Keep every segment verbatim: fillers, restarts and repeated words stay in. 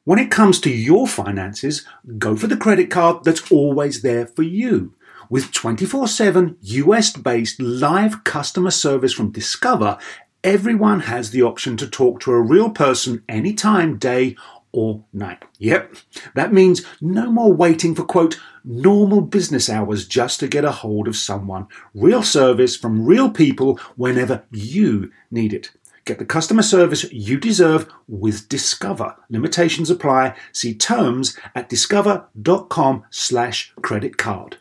When it comes to your finances, go for the credit card that's always there for you. With twenty-four seven U S-based live customer service from Discover, everyone has the option to talk to a real person anytime, day or night. Yep, that means no more waiting for, quote, normal business hours just to get a hold of someone. Real service from real people whenever you need it. Get the customer service you deserve with Discover. Limitations apply. See terms at discover.com slash credit card.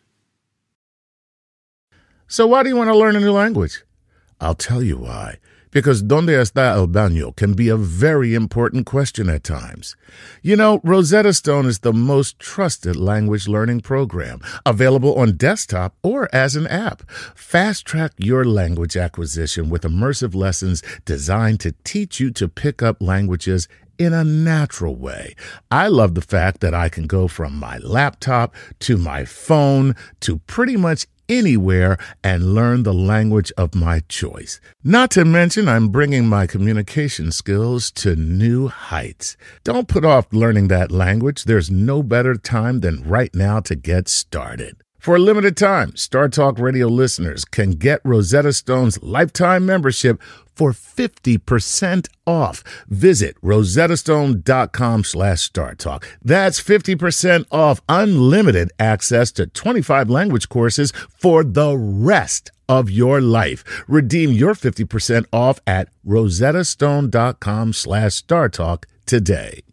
So why do you want to learn a new language? I'll tell you why. Because ¿Dónde está el baño? Can be a very important question at times. You know, Rosetta Stone is the most trusted language learning program, available on desktop or as an app. Fast-track your language acquisition with immersive lessons designed to teach you to pick up languages in a natural way. I love the fact that I can go from my laptop to my phone to pretty much anywhere and learn the language of my choice. Not to mention, I'm bringing my communication skills to new heights. Don't put off learning that language. There's no better time than right now to get started. For a limited time, Star Talk Radio listeners can get Rosetta Stone's lifetime membership for fifty percent off. Visit rosettastone.com slash StarTalk. That's fifty percent off unlimited access to twenty-five language courses for the rest of your life. Redeem your fifty percent off at rosettastone.com slash StarTalk today.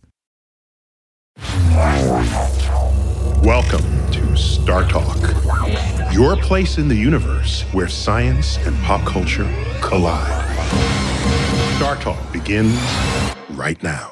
Welcome to Star Talk, your place in the universe where science and pop culture collide. Star Talk begins right now.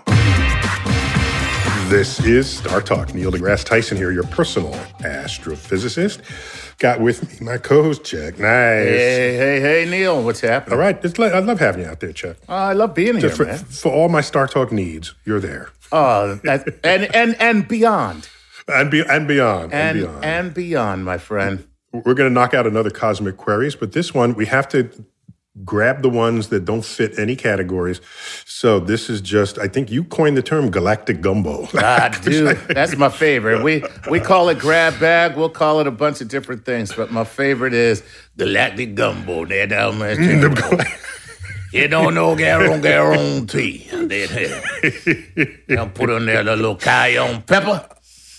This is Star Talk. Neil deGrasse Tyson here, your personal astrophysicist. Got with me my co-host, Chuck. Nice. Hey, hey, hey, Neil. What's happening? All right. It's, I love having you out there, Chuck. Oh, I love being here, for, man. For all my Star Talk needs, you're there. Oh, that, and, and, and beyond. And, be, and beyond. And, and beyond. And beyond, my friend. We're going to knock out another Cosmic Queries, but this one, we have to grab the ones that don't fit any categories. So this is just, I think you coined the term galactic gumbo. Ah, dude, that's my favorite. We we call it grab bag. We'll call it a bunch of different things, but my favorite is galactic gumbo. There down there. You don't know garon garon tea. I'll put on there a little cayenne pepper.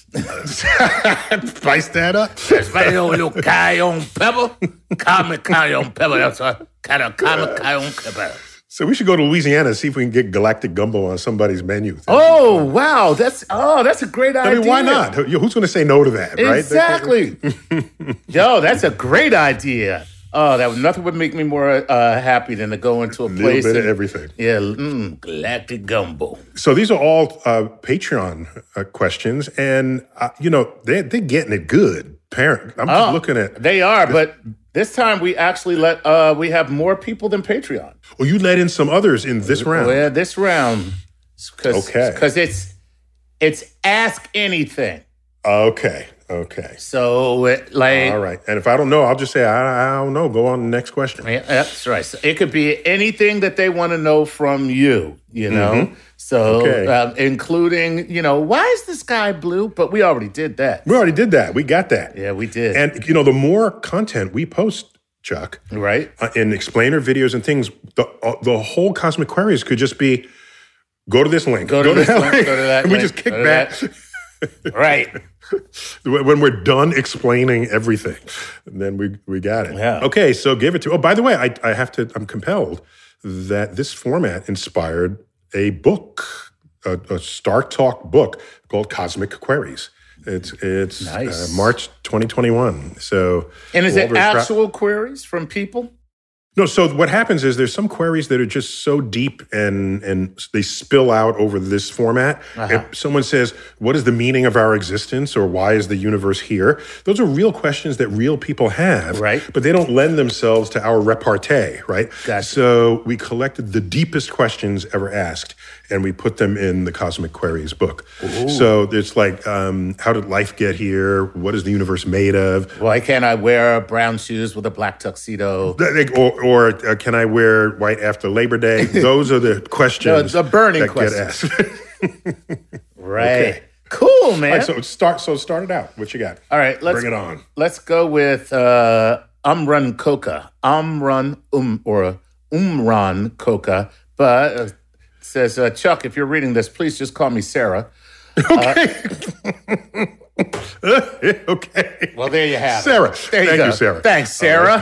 Spice that up. Spice a little cayenne pepper. Common cayenne pepper. That's a kind of common cayenne pepper. So we should go to Louisiana and see if we can get galactic gumbo on somebody's menu. Oh, wow. That's oh, that's a great idea. I mean, why not? Who's going to say no to that, right? Exactly. Yo, that's a great idea. Oh, that nothing would make me more uh, happy than to go into a, a place. A little bit and, of everything. Yeah, mm, galactic gumbo. So these are all uh, Patreon uh, questions, and uh, you know they they're getting it good. Parent, I'm just oh, looking at. They are, but this time we actually let uh, we have more people than Patreon. Well, you let in some others in this round. Yeah, this round. Cause, okay. Because it's it's Ask Anything. Okay. Okay. So, like... All right. And if I don't know, I'll just say, I, I don't know. Go on to the next question. Yeah, that's right. So it could be anything that they want to know from you, you know? Mm-hmm. So, okay. um, including, you know, why is the sky blue? But we already did that. We already did that. We got that. Yeah, we did. And, you know, the more content we post, Chuck, right, uh, in explainer videos and things, the uh, the whole Cosmic Queries could just be, go to this link. Go to, go to this link. Go to that and link. we just kick go back. Right. When we're done explaining everything, then we we got it. Yeah. Okay, so give it to. Oh, by the way, I I have to. I'm compelled that this format inspired a book, a, a Star Talk book called Cosmic Queries. It's it's nice. uh, March twenty twenty-one. So, and is it actual tra- queries from people? No, so what happens is there's some queries that are just so deep and and they spill out over this format. Uh-huh. If someone says, what is the meaning of our existence or why is the universe here? Those are real questions that real people have, right? But they don't lend themselves to our repartee, right? Gotcha. So we collected the deepest questions ever asked and we put them in the Cosmic Queries book. Ooh. So it's like, um, how did life get here? What is the universe made of? Why can't I wear brown shoes with a black tuxedo? Or, or uh, can I wear white after Labor Day? Those are the questions. No, the burning that questions. Get asked. Right. Okay. Cool, man. All right, so start. So start it out. What you got? All right, let's bring it on. Let's go with uh, Umran Coca. Umran um or Umran Coca. But uh, it says uh, Chuck, if you're reading this, please just call me Sarah. Okay. Uh, okay. Well, there you have Sarah. it. There you Thank go. you, Sarah. Thanks, Sarah.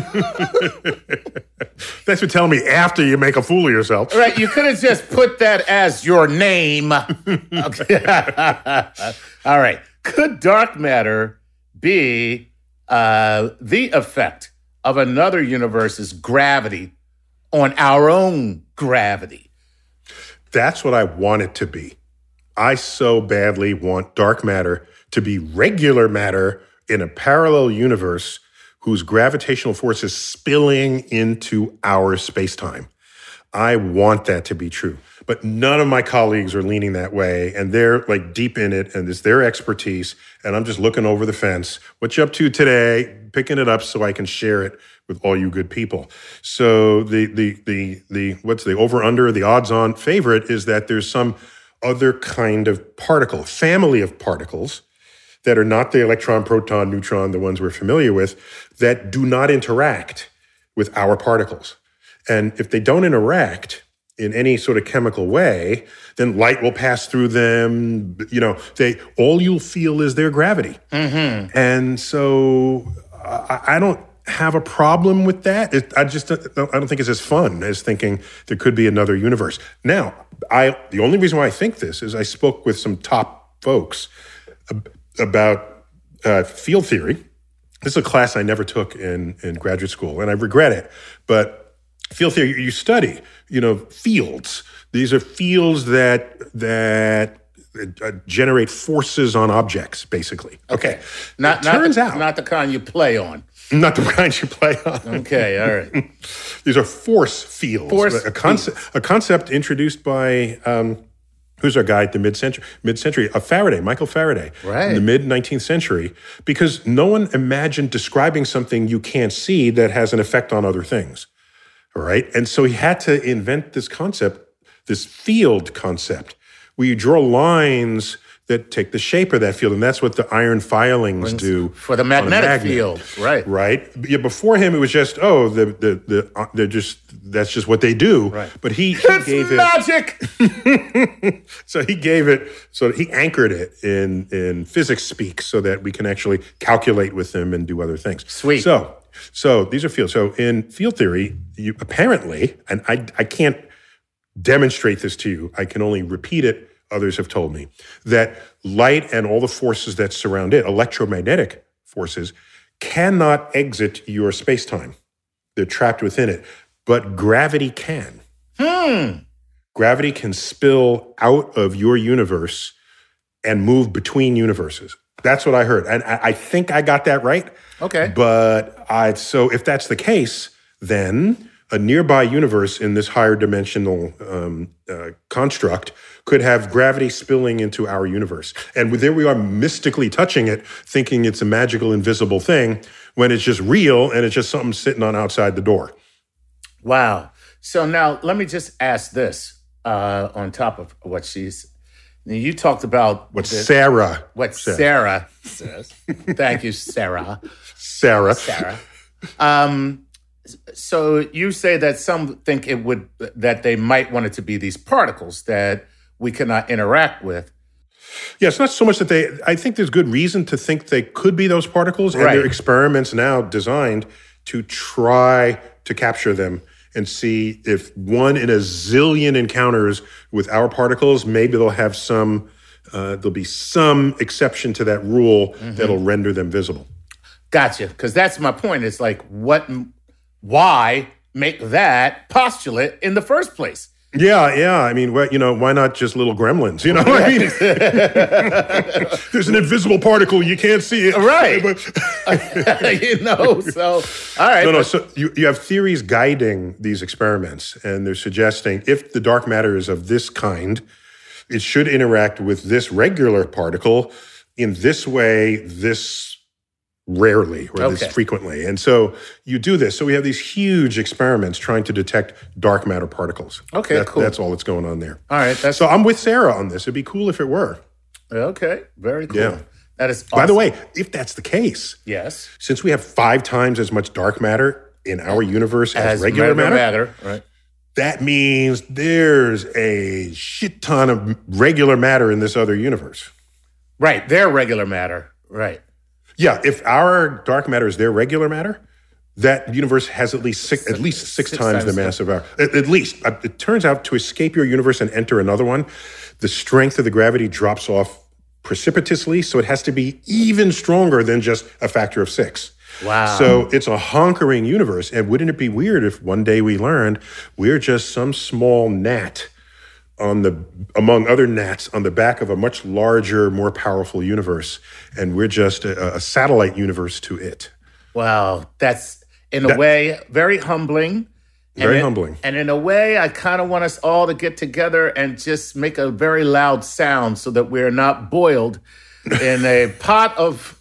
Thanks for telling me after you make a fool of yourself. Right, you could have just put that as your name. Okay. All right. Could dark matter be uh, the effect of another universe's gravity on our own gravity? That's what I want it to be. I so badly want dark matter to be regular matter in a parallel universe whose gravitational force is spilling into our space-time. I want that to be true. But none of my colleagues are leaning that way, and they're like deep in it, and it's their expertise, and I'm just looking over the fence. What you up to today? Picking it up so I can share it with all you good people. So the the the the what's the over-under, the odds-on favorite is that there's some other kind of particle, family of particles that are not the electron, proton, neutron, the ones we're familiar with, that do not interact with our particles. And if they don't interact in any sort of chemical way, then light will pass through them. You know, they all you'll feel is their gravity. Mm-hmm. And so I, I don't have a problem with that. It, I just don't, I don't think it's as fun as thinking there could be another universe. Now, I the only reason why I think this is I spoke with some top folks about uh, field theory. This is a class I never took in, in graduate school, and I regret it. But field theory, you study, you know, fields. These are fields that that uh, generate forces on objects, basically. Okay. Not, it not turns the, out. Not the kind you play on. Not the kind you play on. Okay, all right. These are force fields. Force a concept, fields. a concept introduced by um, who's our guy at the mid-century? Mid-century, uh, Faraday, Michael Faraday, right. in the mid-nineteenth century, because no one imagined describing something you can't see that has an effect on other things. All right, and so he had to invent this concept, this field concept, where you draw lines that take the shape of that field, and that's what the iron filings do for the magnetic magnet, field, right? Right. Yeah. Before him, it was just oh, the the the uh, they're just that's just what they do. Right. But he, he it's gave magic. it. So he gave it. So he anchored it in in physics speak, so that we can actually calculate with them and do other things. Sweet. So so these are fields. So in field theory, you apparently, and I I can't demonstrate this to you. I can only repeat it. Others have told me that light and all the forces that surround it, electromagnetic forces, cannot exit your space-time. They're trapped within it. But gravity can. Hmm. Gravity can spill out of your universe and move between universes. That's what I heard. And I, I think I got that right. Okay. But I so if that's the case, then a nearby universe in this higher dimensional um, uh, construct could have gravity spilling into our universe. And there we are mystically touching it, thinking it's a magical, invisible thing, when it's just real and it's just something sitting on outside the door. Wow. So now let me just ask this uh, on top of what she's... You talked about... What this, Sarah What said. Sarah says. Thank you, Sarah. Sarah. Sarah. Um... So you say that some think it would that they might want it to be these particles that we cannot interact with. Yeah, it's not so much that they, I think there's good reason to think they could be those particles, and Right. there are experiments now designed to try to capture them and see if one in a zillion encounters with our particles, maybe they'll have some, uh, there'll be some exception to that rule mm-hmm. that'll render them visible. Gotcha, because that's my point. It's like, what, why make that postulate in the first place? Yeah, yeah. I mean, well, you know, why not just little gremlins? You know what I mean? There's an invisible particle. You can't see it. Right. But you know, so, all right. No, no. but- So you, you have theories guiding these experiments, and they're suggesting if the dark matter is of this kind, it should interact with this regular particle in this way, this rarely or Okay. this frequently. And so you do this. So we have these huge experiments trying to detect dark matter particles. Okay, That- cool. That's all that's going on there. All right. That's So I'm with Sarah on this. It'd be cool if it were. Okay, very cool. Yeah. That is awesome. By the way, if that's the case, yes, since we have five times as much dark matter in our universe as, as regular matter, matter, right? that means there's a shit ton of regular matter in this other universe. Right, their regular matter, right. Yeah, if our dark matter is their regular matter, that universe has at least six, at least six, six times, times the mass of our. At, at least, it turns out to escape your universe and enter another one, the strength of the gravity drops off precipitously, so it has to be even stronger than just a factor of six. Wow. So it's a honkering universe. And wouldn't it be weird if one day we learned we're just some small gnat on the among other gnats on the back of a much larger, more powerful universe, and we're just a, a satellite universe to it. Wow. That's, in a that, way, very humbling. Very and humbling. In, and in a way, I kind of want us all to get together and just make a very loud sound so that we're not boiled in a pot of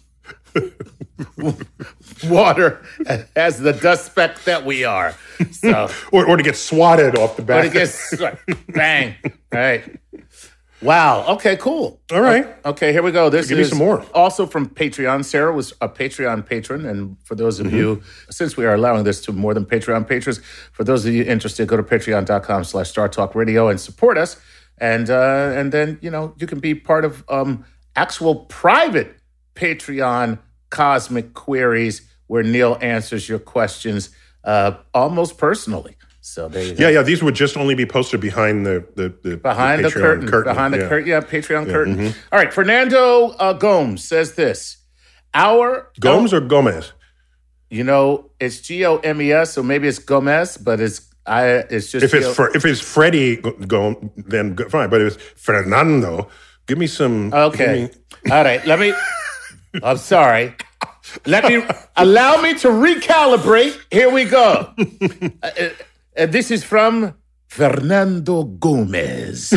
water as the dust speck that we are. So, or, or to get swatted off the back. Or to get sw- bang. Right. Wow. Okay, cool. All right. Okay, here we go. This Give is me some more. Also from Patreon. Sarah was a Patreon patron. And for those of mm-hmm. you, since we are allowing this to more than Patreon patrons, for those of you interested, go to patreon.com slash Star Talk Radio and support us. And uh, and then, you know, you can be part of um, actual private Patreon cosmic queries where Neil answers your questions uh, almost personally. So there you go. Yeah, yeah. These would just only be posted behind the the, the behind the, the curtain, curtain. behind the yeah. curtain. Yeah, Patreon yeah, curtain. Mm-hmm. All right, Fernando uh, Gomes says this: Our Gomes or Gomez? You know, it's G O M E S, so maybe it's Gomez, but it's I. It's just if it's G O- for, if it's Freddie Gomes, then fine. But if it's Fernando, give me some. Okay. Me... All right. Let me. I'm sorry. Let me allow me to recalibrate. Here we go. uh, uh, this is from Fernando Gomez.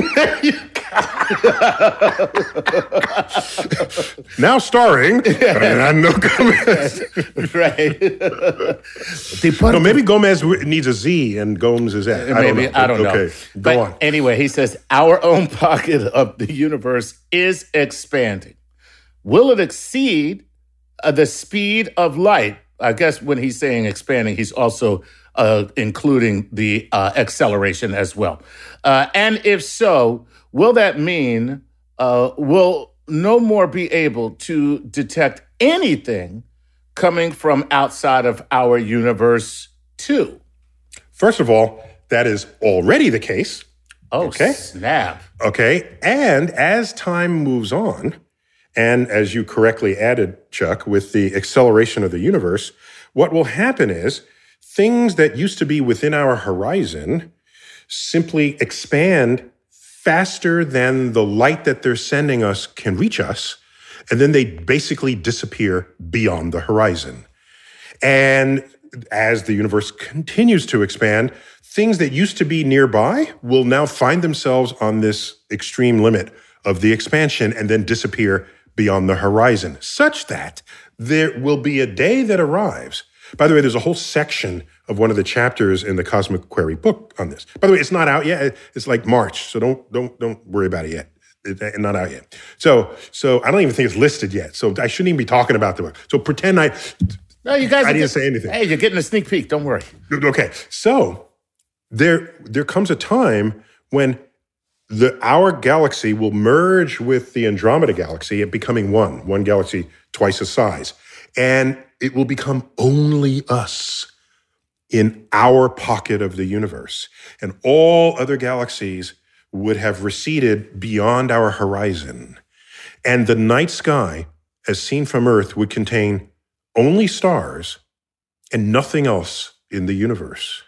Now starring Fernando Gomez. Right. No, maybe Gomez needs a Z and Gomes is that. I maybe don't know. I don't know. Okay, go but on. Anyway, he says our own pocket of the universe is expanding. Will it exceed uh, the speed of light? I guess when he's saying expanding, he's also uh, including the uh, acceleration as well. Uh, and if so, will that mean uh, we'll no more be able to detect anything coming from outside of our universe too? First of all, that is already the case. Oh, okay. Snap. Okay. And as time moves on, and as you correctly added, Chuck, with the acceleration of the universe, what will happen is things that used to be within our horizon simply expand faster than the light that they're sending us can reach us, and then they basically disappear beyond the horizon. And as the universe continues to expand, things that used to be nearby will now find themselves on this extreme limit of the expansion and then disappear beyond the horizon, such that there will be a day that arrives. By the way, there's a whole section of one of the chapters in the Cosmic Query book on this. By the way, it's not out yet. It's like March, so don't don't don't worry about it yet. It's not out yet. So so I don't even think it's listed yet. So I shouldn't even be talking about the book. So pretend I no, you guys I didn't just, say anything. Hey, you're getting a sneak peek. Don't worry. Okay, so there there comes a time when the our galaxy will merge with the Andromeda galaxy, it becoming one, one galaxy twice its size. And it will become only us in our pocket of the universe. And all other galaxies would have receded beyond our horizon. And the night sky, as seen from Earth, would contain only stars and nothing else in the universe.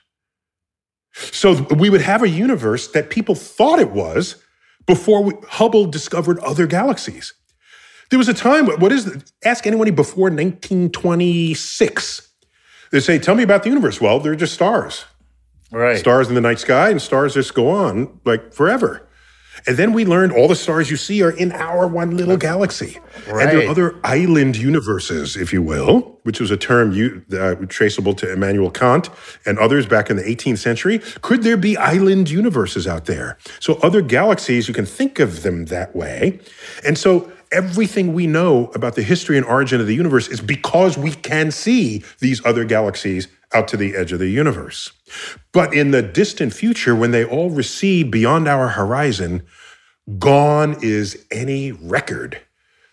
So we would have a universe that people thought it was before we, Hubble discovered other galaxies. There was a time, what is it? Ask anybody before nineteen twenty-six. They say, tell me about the universe. Well, they're just stars. Right. Stars in the night sky, and stars just go on like forever. And then we learned all the stars you see are in our one little galaxy. Right. And there are other island universes, if you will, which was a term you, uh, traceable to Immanuel Kant and others back in the eighteenth century. Could there be island universes out there? So other galaxies, you can think of them that way. And so everything we know about the history and origin of the universe is because we can see these other galaxies out to the edge of the universe. But in the distant future, when they all recede beyond our horizon, gone is any record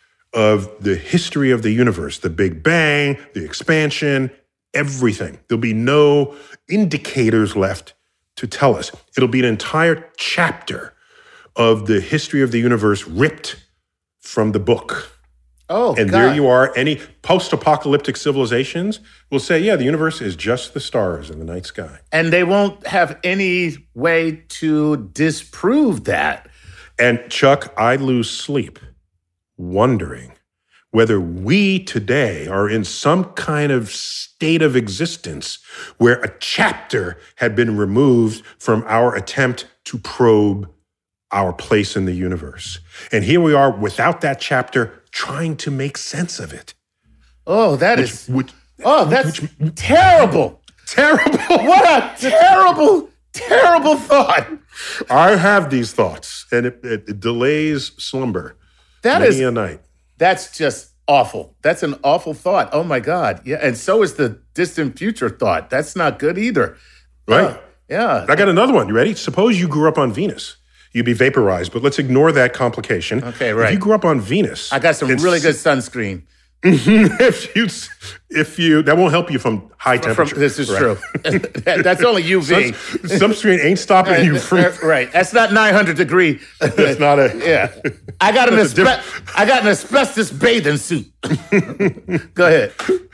of the history of the universe, the Big Bang, the expansion, everything. There'll be no indicators left to tell us. It'll be an entire chapter of the history of the universe ripped from the book. Oh, and God. There you are. Any post-apocalyptic civilizations will say, yeah, the universe is just the stars in the night sky. And they won't have any way to disprove that. And Chuck, I lose sleep wondering whether we today are in some kind of state of existence where a chapter had been removed from our attempt to probe our place in the universe. And here we are without that chapter trying to make sense of it. Oh, that which, is. Which, oh, that's which, terrible. Terrible. What a terrible, terrible thought. I have these thoughts, and it, it, it delays slumber That many is a night. That's just awful. That's an awful thought. Oh, my God. Yeah, and so is the distant future thought. That's not good either. Right. Uh, yeah. I got another one. You ready? Suppose you grew up on Venus. You'd be vaporized, but let's ignore that complication. Okay, right. If you grew up on Venus. I got some really good sunscreen. if you, if you, that won't help you from high temperature. From, this is right. true. That's only U V. Sun, sunscreen ain't stopping you from. Right. That's not nine hundred degree. That's not a. Yeah. I got an aspe- I got an asbestos bathing suit. Go ahead.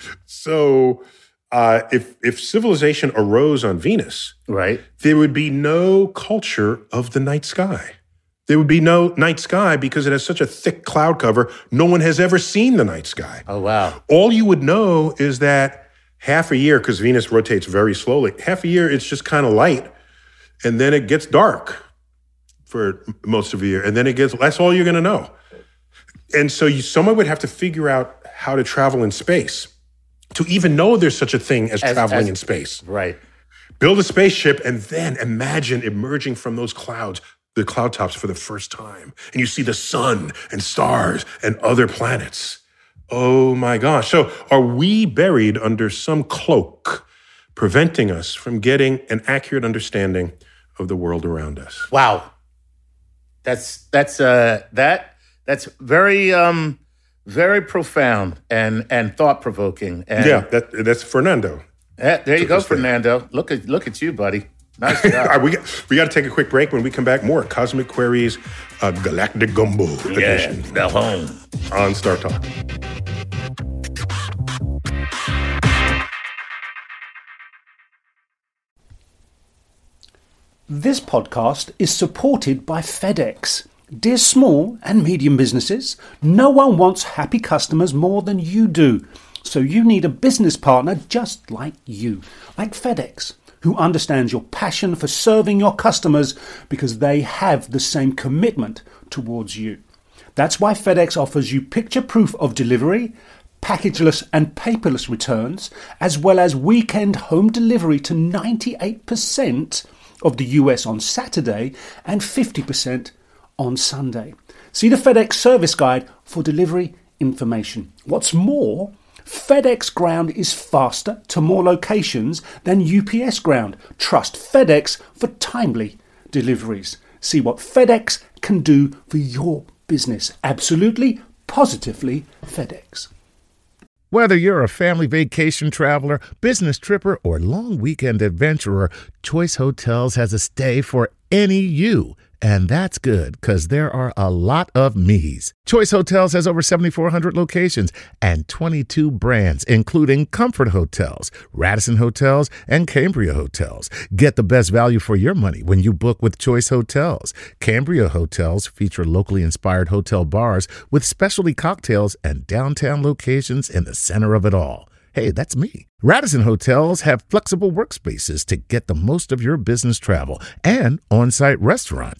So, uh, if if civilization arose on Venus, right, there would be no culture of the night sky. There would be no night sky because it has such a thick cloud cover. No one has ever seen the night sky. Oh, wow. All you would know is that half a year, because Venus rotates very slowly, half a year it's just kind of light, and then it gets dark for most of the year, and then it gets, that's all you're going to know. And so you, someone would have to figure out how to travel in space to even know there's such a thing as, as traveling as, in space. Right. Build a spaceship and then imagine emerging from those clouds, the cloud tops for the first time. And you see the sun and stars and other planets. Oh my gosh. So are we buried under some cloak preventing us from getting an accurate understanding of the world around us? Wow. That's, that's, uh, that, that's very, um, very profound and, and thought-provoking. And yeah, that, that's Fernando. Uh, there you go, Fernando. There. Look at, look at you, buddy. Nice job. All right, we got, we got to take a quick break. When we come back, more Cosmic Queries, uh, Galactic Gumbo yeah, edition. The home. On Star Talk. This podcast is supported by FedEx. Dear small and medium businesses, no one wants happy customers more than you do. So you need a business partner just like you, like FedEx, who understands your passion for serving your customers because they have the same commitment towards you. That's why FedEx offers you picture proof of delivery, packageless and paperless returns, as well as weekend home delivery to ninety-eight percent of the U S on Saturday and fifty percent on Sunday. See the FedEx service guide for delivery information. What's more, FedEx Ground is faster to more locations than U P S Ground. Trust FedEx for timely deliveries. See what FedEx can do for your business. Absolutely, positively FedEx. Whether you're a family vacation traveler, business tripper, or long weekend adventurer, Choice Hotels has a stay for any you. And that's good, because there are a lot of me's. Choice Hotels has over seventy-four hundred locations and twenty-two brands, including Comfort Hotels, Radisson Hotels, and Cambria Hotels. Get the best value for your money when you book with Choice Hotels. Cambria Hotels feature locally inspired hotel bars with specialty cocktails and downtown locations in the center of it all. Hey, that's me. Radisson Hotels have flexible workspaces to get the most of your business travel and on-site restaurants.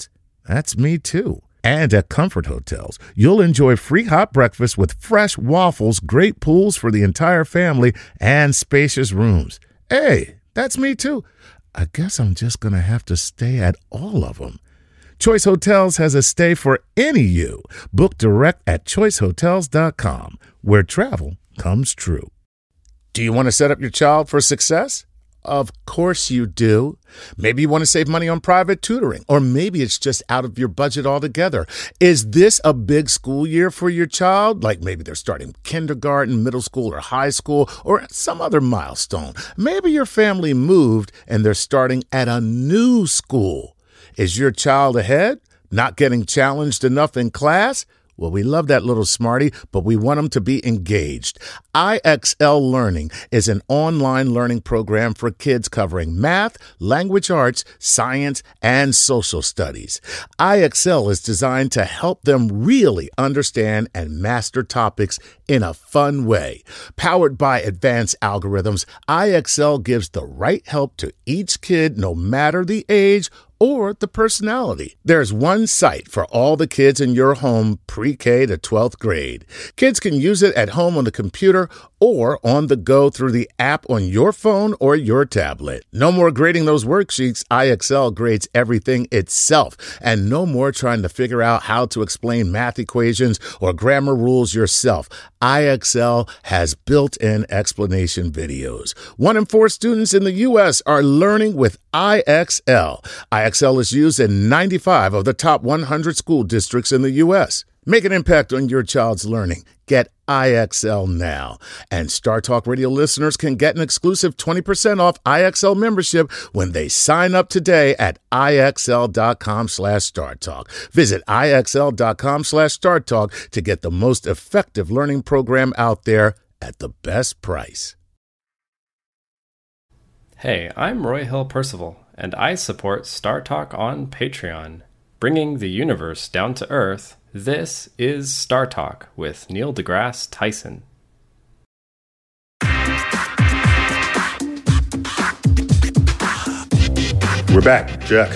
That's me too. And at Comfort Hotels, you'll enjoy free hot breakfast with fresh waffles, great pools for the entire family, and spacious rooms. Hey, that's me too. I guess I'm just going to have to stay at all of them. Choice Hotels has a stay for any you. Book direct at choice hotels dot com, where travel comes true. Do you want to set up your child for success? Of course you do. Maybe you want to save money on private tutoring, or maybe it's just out of your budget altogether. Is this a big school year for your child? Like maybe they're starting kindergarten, middle school, or high school, or some other milestone. Maybe your family moved and they're starting at a new school. Is your child ahead? Not getting challenged enough in class? Well, we love that little smarty, but we want them to be engaged. I X L Learning is an online learning program for kids covering math, language arts, science, and social studies. I X L is designed to help them really understand and master topics in a fun way. Powered by advanced algorithms, I X L gives the right help to each kid, no matter the age or the personality. There's one site for all the kids in your home, pre-K to twelfth grade. Kids can use it at home on the computer or on the go through the app on your phone or your tablet. No more grading those worksheets. I X L grades everything itself. And no more trying to figure out how to explain math equations or grammar rules yourself. I X L has built-in explanation videos. One in four students in the U S are learning with I X L. I X L is used in ninety-five of the top one hundred school districts in the U S. Make an impact on your child's learning. Get I X L now. And Star Talk Radio listeners can get an exclusive twenty percent off I X L membership when they sign up today at IXL.com slash Star Talk. Visit IXL.com slash Star Talk to get the most effective learning program out there at the best price. Hey, I'm Roy Hill Percival, and I support Star Talk on Patreon. Bringing the universe down to earth, this is Star Talk with Neil deGrasse Tyson. We're back, Chuck.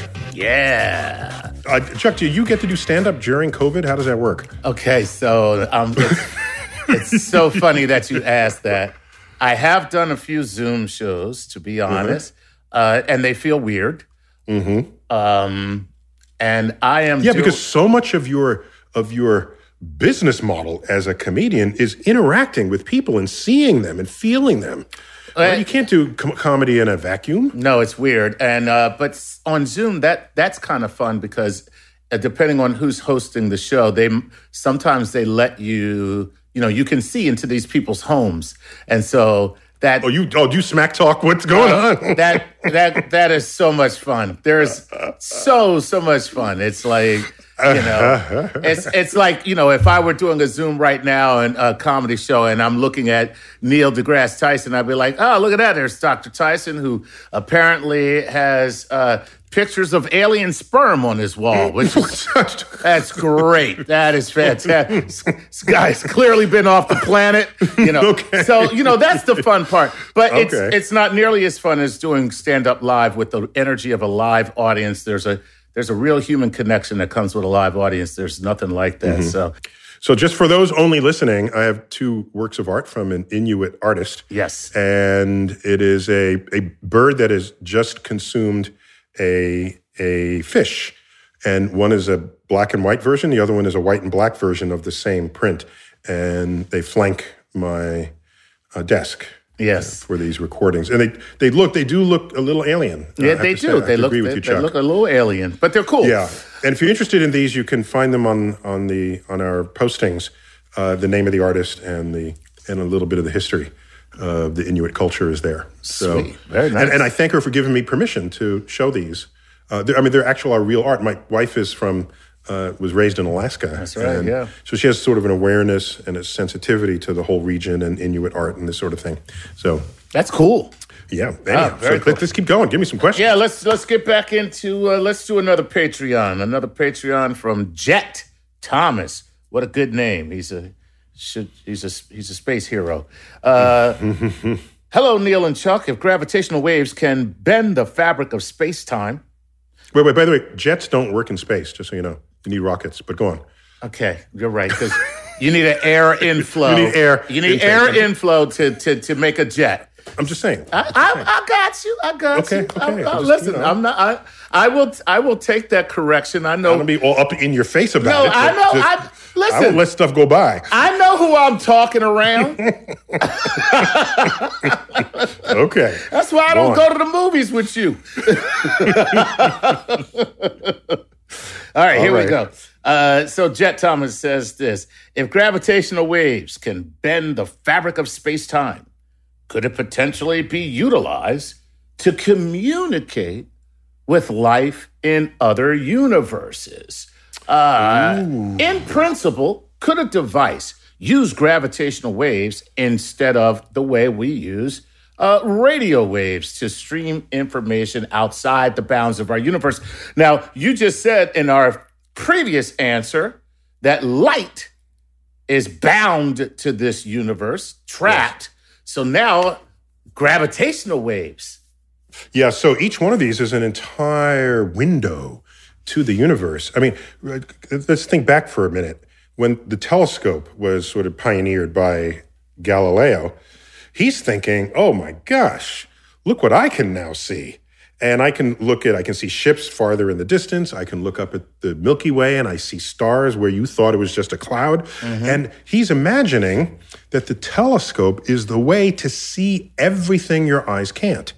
Yeah. Uh, Chuck, do you get to do stand-up during COVID? How does that work? Okay, so um, it's, it's so funny that you asked that. I have done a few Zoom shows, to be honest, mm-hmm. uh, and they feel weird. Mm-hmm. Um, and I am yeah, do- because so much of your of your business model as a comedian is interacting with people and seeing them and feeling them. Uh, well, you can't do com- comedy in a vacuum. No, it's weird. And uh, but on Zoom, that that's kind of fun because uh, depending on who's hosting the show, they sometimes they let you. You know, you can see into these people's homes, and so that oh, you oh, do you smack talk? What's going uh, on? that that that is so much fun. There's so so much fun. It's like you know, it's it's like you know, if I were doing a Zoom right now and a comedy show, and I'm looking at Neil deGrasse Tyson, I'd be like, oh, look at that. There's Doctor Tyson, who apparently has. Uh, Pictures of alien sperm on his wall, which is, that's great. That is fantastic. This guy's clearly been off the planet, you know. Okay. So, you know, that's the fun part. But Okay. it's it's not nearly as fun as doing stand-up live with the energy of a live audience. There's a there's a real human connection that comes with a live audience. There's nothing like that. Mm-hmm. So, So just for those only listening, I have two works of art from an Inuit artist. yes. And it is a, a bird that has just consumed a a fish. And one is a black and white version. The other one is a white and black version of the same print. And they flank my uh, desk. Yes. Uh, for these recordings. And they they look, they do look a little alien. Yeah, I have they to say. do. I They have to look agree they, with you, they Chuck. look a little alien, but they're cool. Yeah. And if you're interested in these, you can find them on on the on our postings, uh, the name of the artist and the and a little bit of the history of the Inuit culture is there. So, Sweet. Very nice. And, and I thank her for giving me permission to show these. Uh, I mean, they're actual are real art. My wife is from uh, was raised in Alaska. That's right. And yeah. so she has sort of an awareness and a sensitivity to the whole region and Inuit art and this sort of thing. So That's cool. yeah. Anyhow, Ah, very so cool. let's keep going. Give me some questions. Yeah, let's let's get back into uh, let's do another Patreon. Another Patreon from Jet Thomas. What a good name. He's a should he's a he's a space hero. Uh, hello, Neil and Chuck. If gravitational waves can bend the fabric of space-time, Wait, wait, by the way, jets don't work in space, just so you know. You need rockets, but go on. Okay, you're right, because you need an air inflow. You need air. You need intake. air inflow to, to, to make a jet. I'm just saying. I, I, I got you. I got Okay, you. okay, I, I, just, listen, you know. I'm not. I, I will. I will take that correction. I know. I'm going to be all up in your face about No, it. I but know. just- I listen. I won't let stuff go by. I know who I'm talking around. Okay. That's why I Go don't on. go to the movies with you. All right, here All we right. go. Uh, so Jet Thomas says this: if gravitational waves can bend the fabric of space-time, could it potentially be utilized to communicate with life in other universes? Uh, in principle, could a device use gravitational waves instead of the way we use uh, radio waves to stream information outside the bounds of our universe? Now, you just said in our previous answer that light is bound to this universe, trapped. So now, gravitational waves. Yeah, so each one of these is an entire window to the universe. I mean, let's think back for a minute. When the telescope was sort of pioneered by Galileo, he's thinking, oh my gosh, look what I can now see. And I can look at, I can see ships farther in the distance. I can look up at the Milky Way and I see stars where you thought it was just a cloud. Mm-hmm. And he's imagining that the telescope is the way to see everything your eyes can't.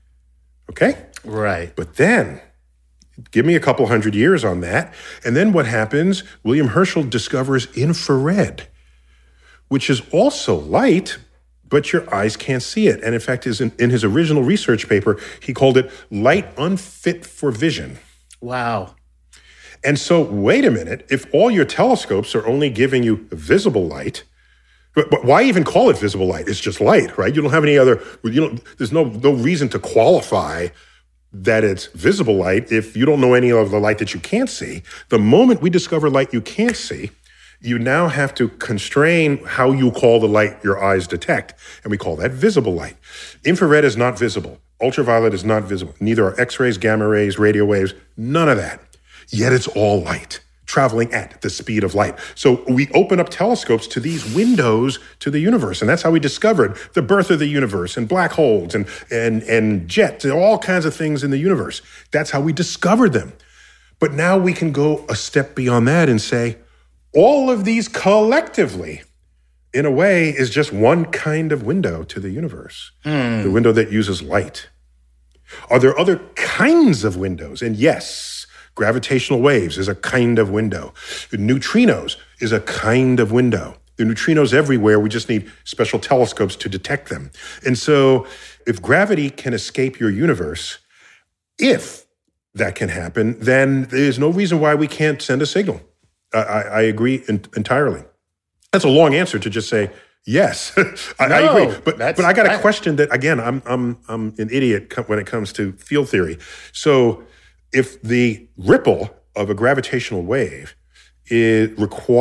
Okay? Right. But then, give me a couple hundred years on that. And then what happens? William Herschel discovers infrared, which is also light, but your eyes can't see it. And in fact, is in, in his original research paper, he called it light unfit for vision. Wow. And so, wait a minute, if all your telescopes are only giving you visible light, but, but why even call it visible light? It's just light, right? You don't have any other, you don't, there's no, no reason to qualify that it's visible light if you don't know any of the light that you can't see. The moment we discover light you can't see, you now have to constrain how you call the light your eyes detect, and we call that visible light. Infrared is not visible. Ultraviolet is not visible. Neither are X-rays, gamma rays, radio waves, none of that. Yet it's all light, traveling at the speed of light. So we open up telescopes to these windows to the universe, and that's how we discovered the birth of the universe and black holes and, and, and jets and all kinds of things in the universe. That's how we discovered them. But now we can go a step beyond that and say, all of these collectively, in a way, is just one kind of window to the universe, mm. the window that uses light. Are there other kinds of windows? And yes, gravitational waves is a kind of window. Neutrinos is a kind of window. There are neutrinos everywhere. We just need special telescopes to detect them. And so if gravity can escape your universe, if that can happen, then there's no reason why we can't send a signal. I, I agree in, entirely. That's a long answer to just say yes. I, no, I agree, but but I got a I, question that again I'm I'm I'm an idiot when it comes to field theory. So if the ripple of a gravitational wave it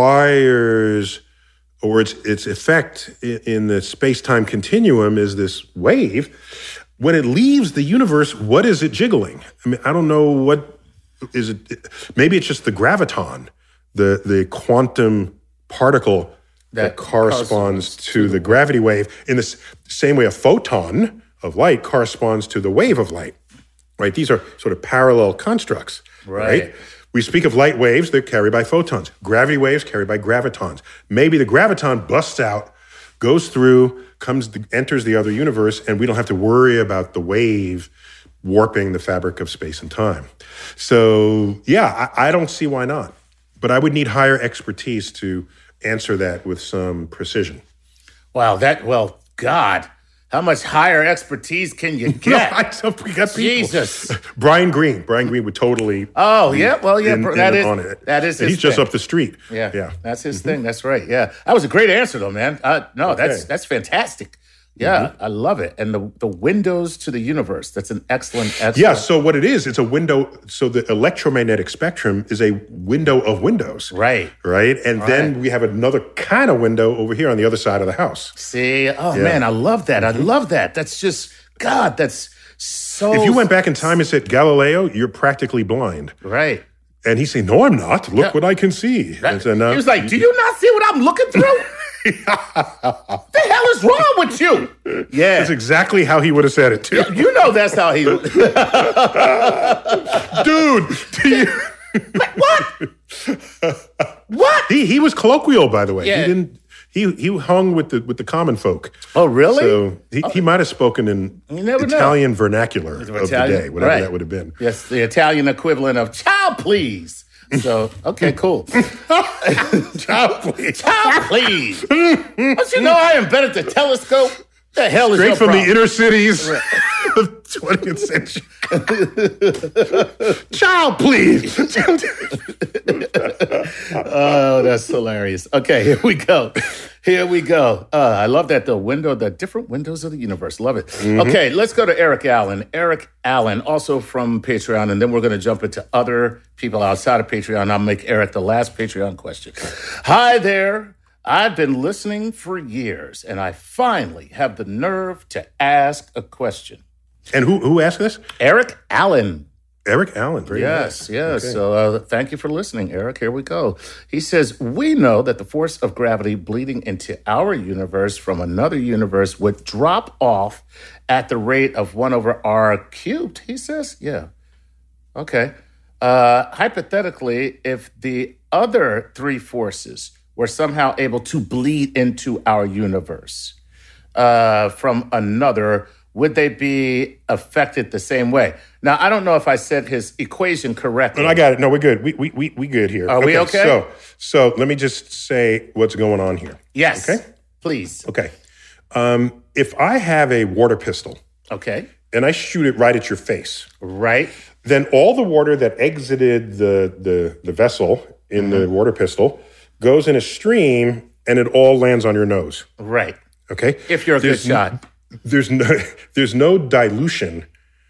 requires or its its effect in, in the space-time continuum is this wave, when it leaves the universe, what is it jiggling? I mean, I don't know what is it. Maybe it's just the graviton. The the quantum particle that, that corresponds to, to the gravity wave in the s- same way a photon of light corresponds to the wave of light, right? These are sort of parallel constructs, right? right? We speak of light waves, they're carried by photons. Gravity waves carried by gravitons. Maybe the graviton busts out, goes through, comes, enters the other universe, and we don't have to worry about the wave warping the fabric of space and time. So, yeah, I, I don't see why not. But I would need higher expertise to answer that with some precision. Wow, that, well, God, how much higher expertise can you get? No, I don't, we got people. Jesus. Brian Greene. Brian Greene would totally. Oh, yeah, well, yeah, in, that, in is, on it. that is his and he's just thing. up the street. Yeah, yeah. That's his mm-hmm. thing. That's right. Yeah. That was a great answer, though, man. Uh, no, okay. that's that's fantastic. Yeah, mm-hmm. I love it. And the, the windows to the universe, that's an excellent, excellent. Yeah, so what it is, it's a window. So the electromagnetic spectrum is a window of windows. Right. Right? And right. then we have another kind of window over here on the other side of the house. See? Oh, yeah. man, I love that. Mm-hmm. I love that. That's just, God, that's So if you went back in time and said, Galileo, you're practically blind. Right. And he said, no, I'm not. Look Yeah. what I can see. Right. And so now, He was like, do you not see what I'm looking through? The hell is wrong with you? Yeah. that's exactly how he would have said it, too. You know that's how he... Dude, do you... What? What? He he was colloquial, by the way. Yeah. He didn't. He he hung with the with the common folk. Oh, really? So he, he might have spoken in You never know. Italian vernacular of the Italian, day, whatever right. that would have been. Yes, the Italian equivalent of "child, please." So, okay, cool. Child, please. Child, please. Don't you know I invented the telescope? The hell is Straight your from problem? the inner cities of twentieth century. Child, please. Oh, that's hilarious. Okay, here we go. Here we go. Uh, I love that, the window, the different windows of the universe. Love it. Mm-hmm. Okay, let's go to Eric Allen. Eric Allen, also from Patreon, and then we're going to jump into other people outside of Patreon. I'll make Eric the last Patreon question. Hi there. I've been listening for years, and I finally have the nerve to ask a question. And who who asked this? Eric Allen. Eric Allen. Very Yes, nice. yes. Okay. So uh, thank you for listening, Eric. Here we go. He says, we know that the force of gravity bleeding into our universe from another universe would drop off at the rate of one over r cubed, he says. Yeah. Okay. Uh, hypothetically, if the other three forces were somehow able to bleed into our universe uh, from another, would they be affected the same way? Now, I don't know if I said his equation correctly. And I got it. No, we're good. We we we, we good here. Are we okay? So so let me just say what's going on here. Yes. Okay. Please. Okay. Um, if I have a water pistol Okay. and I shoot it right at your face, Right. then all the water that exited the the, the vessel in Mm-hmm. the water pistol goes in a stream and it all lands on your nose. Right. Okay? If you're a There's good shot. There's no there's no dilution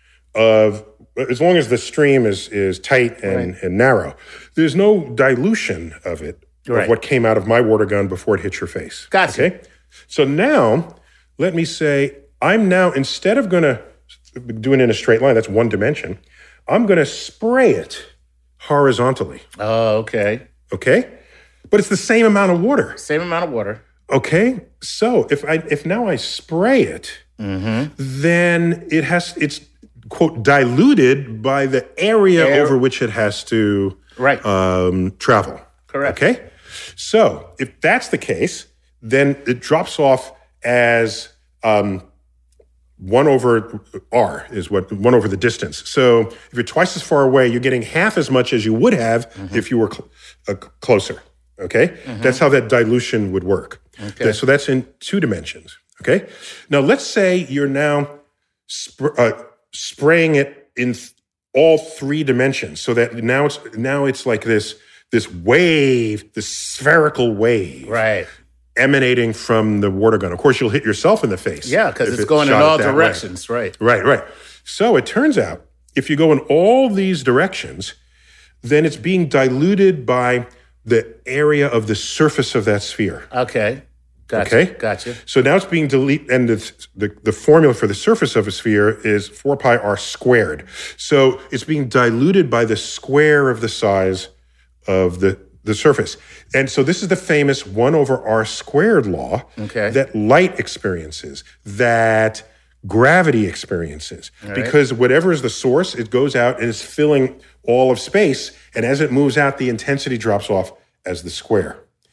of, as long as the stream is is tight and, Right. and narrow, there's no dilution of it, Right. of what came out of my water gun before it hit your face. Gotcha. Okay? So now, let me say, I'm now, instead of going to do it in a straight line, that's one dimension, I'm going to spray it horizontally. Oh, okay. Okay? But it's the same amount of water. Same amount of water. Okay, so if I if now I spray it, Mm-hmm. then it has it's quote diluted by the area Air- over which it has to Right. um, travel. Correct. Okay, so if that's the case, then it drops off as um, one over r is what one over the distance. So if you're twice as far away, you're getting half as much as you would have Mm-hmm. if you were cl- uh, closer. Okay, that's how that dilution would work. Okay. So that's in two dimensions. Okay, now let's say you're now sp- uh, spraying it in th- all three dimensions, so that now it's now it's like this this wave, this spherical wave, Right. emanating from the water gun. Of course, you'll hit yourself in the face. Yeah, because if it's it going in shot it all that way. directions. Right. Right, right. So it turns out if you go in all these directions, then it's being diluted by the area of the surface of that sphere. Okay. Gotcha. Okay? Gotcha. So now it's being deleted, and the, the, the formula for the surface of a sphere is four pi r squared. So it's being diluted by the square of the size of the, the surface. And so this is the famous one over r squared law Okay. that light experiences, that gravity experiences. Because whatever is the source, it goes out and is filling all of space. And as it moves out, the intensity drops off as the square.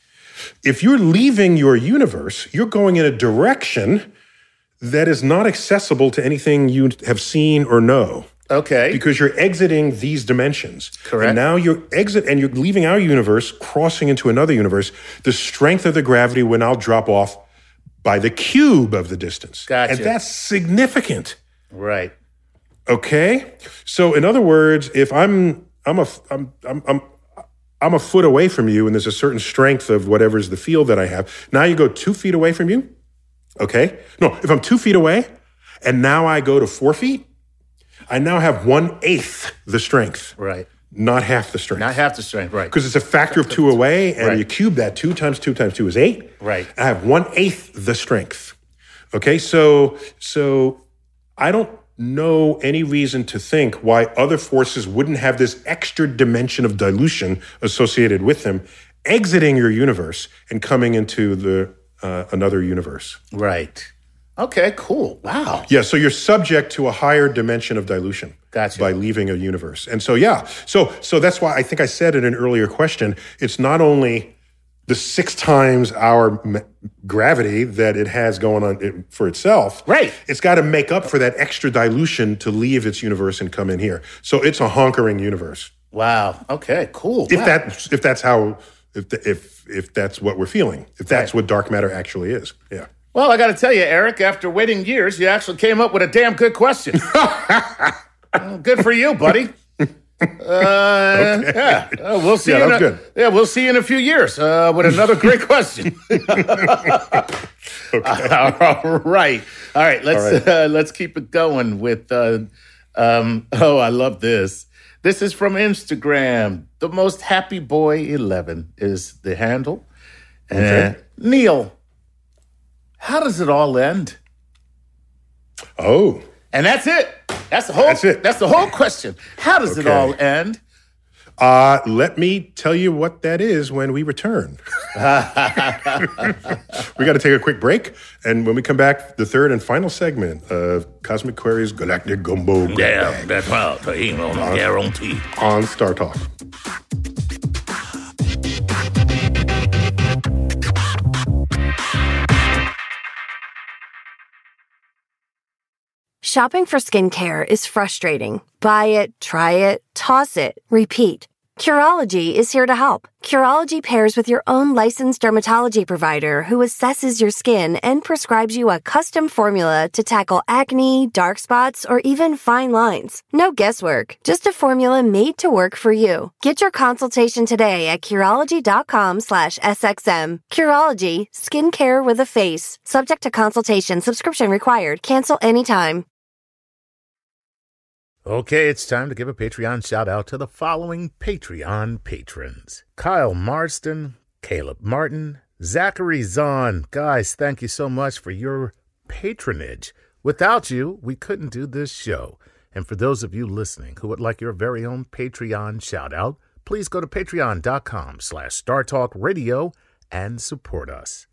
If you're leaving your universe, you're going in a direction that is not accessible to anything you have seen or know, Okay. because you're exiting these dimensions. Correct. And now you're exit and you're leaving our universe, crossing into another universe. The strength of the gravity will now drop off by the cube of the distance. Gotcha. And that's significant. Right. Okay? So in other words, if I'm I'm a I'm I'm I'm I'm a foot away from you and there's a certain strength of whatever's the field that I have. Now you go two feet away from you. Okay? No, if I'm two feet away and now I go to four feet, I now have one eighth the strength, Right. not half the strength. Not half the strength. Right. Because it's a factor of two away, and Right. you cube that. Two times two times two is eight. Right. I have one eighth the strength. Okay, so so I don't know any reason to think why other forces wouldn't have this extra dimension of dilution associated with them, exiting your universe and coming into the uh, another universe. Right. Okay, cool. Wow. Yeah, so you're subject to a higher dimension of dilution Gotcha. by leaving a universe. And so, yeah, so so that's why I think I said in an earlier question, it's not only the six times our m- gravity that it has going on it, for itself. Right. It's got to make up for that extra dilution to leave its universe and come in here. So it's a honkering universe. Wow. Okay, cool. If wow. that if that's how if the, if if that's what we're feeling, if that's right. what dark matter actually is. Yeah. Well, I got to tell you, Eric, after waiting years, you actually came up with a damn good question. Well, good for you, buddy. Uh, okay. Yeah, uh, we'll see. Yeah, in that was a, good. Yeah, we'll see you in a few years uh, with another great question. Okay. All right, all right. Let's All right. Uh, let's keep it going with. Uh, um, oh, I love this. This is from Instagram. The most happy boy eleven is the handle. Okay. Uh, Neil, how does it all end? Oh. And that's it. That's the whole. That's it. That's the whole question. How does it Okay. all end? Uh, let me tell you what that is when we return. We got to take a quick break. And when we come back, the third and final segment of Cosmic Queries Galactic Gumbo Yeah, that's right. Guaranteed. on Star Talk. Shopping for skincare is frustrating. Buy it, try it, toss it, repeat. Curology is here to help. Curology pairs with your own licensed dermatology provider who assesses your skin and prescribes you a custom formula to tackle acne, dark spots, or even fine lines. No guesswork, just a formula made to work for you. Get your consultation today at Curology.com slash SXM. Curology, skincare with a face. Subject to consultation, subscription required. Cancel anytime. Okay, it's time to give a Patreon shout out to the following Patreon patrons: Kyle Marston, Caleb Martin, Zachary Zahn. Guys, thank you so much for your patronage. Without you, we couldn't do this show. And for those of you listening who would like your very own Patreon shout out, please go to patreon.com slash Star Talk Radio and support us.